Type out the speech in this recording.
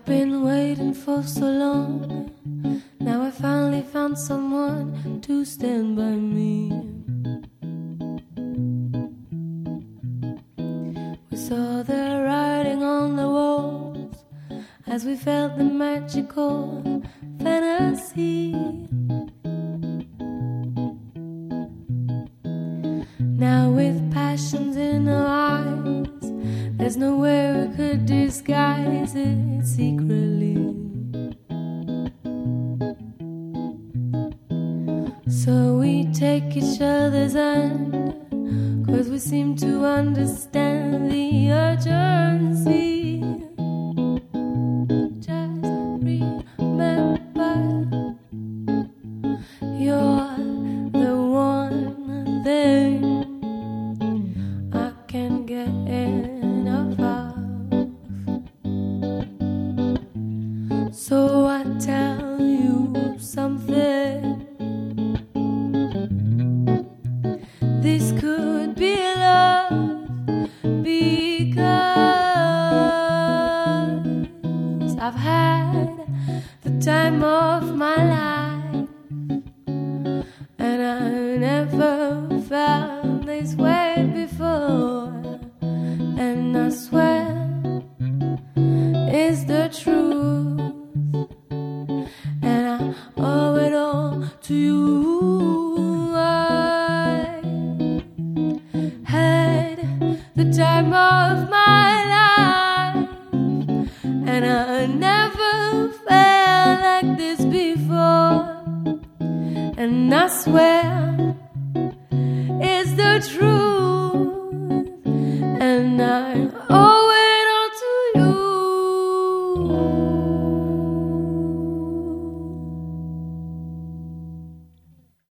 been waiting for so long. Now I finally found someone to stand by me. We saw the writing on the walls as we felt the magical fantasy. Now with passions in our eyes, there's nowhere we could disguise it secretly. So we take each other's hand, 'cause we seem to understand the urgency. Just remember, you're the one thing I can't get enough of. So I tell you something. This could be love, because I've had the time of my life, and I never felt this way before. And I swear it's the truth, and I owe it all to you. The time of my life, and I never felt like this before. And I swear it's the truth, and I always